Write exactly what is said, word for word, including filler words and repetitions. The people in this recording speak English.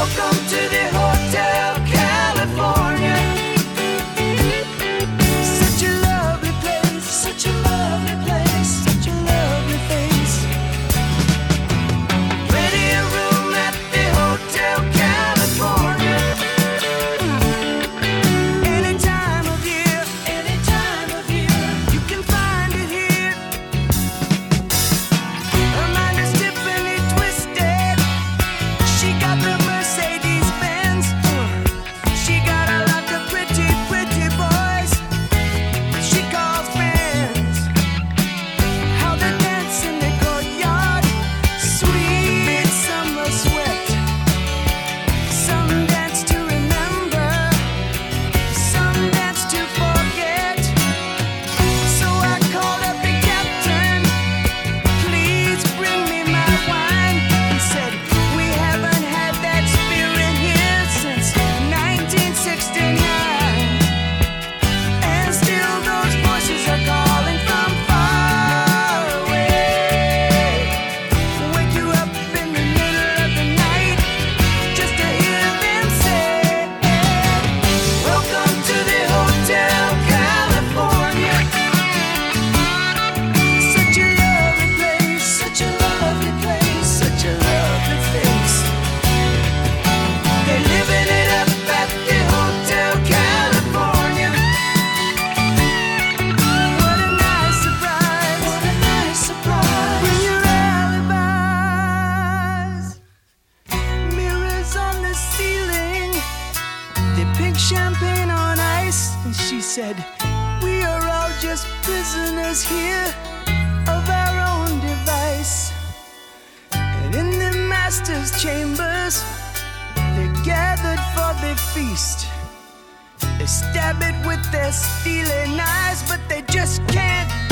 Welcome to the Hotel California. Such a lovely place, such a lovely place, such a lovely face. Plenty of room at the Hotel California. Any time of year, any time of year, you can find it here. Her mind is Tiffany twisted. She got the Mercedes Benz. She got a lot of pretty, pretty boys she calls friends. How they dance in the courtyard, sweet summer sweat. Some dance to remember, some dance to forget. So I called up the captain, please bring me my wine. He said, we haven't had that spirit here since nineteen sixty-nine. And still those voices are calling from far away. Wake you up in the middle of the night just to hear them say, welcome to the Hotel California. Such a lovely place, such a lovely place, such a lovely face. They're living it up at the Hotel California. What a nice surprise, what a nice surprise. Bring your alibis. Mirrors on the ceiling, they pink champagne on ice. And she said, we are all just prisoners here of our own device. And in the master's chambers, they're gathered for the feast. They stab it with their steely knives, but they just can't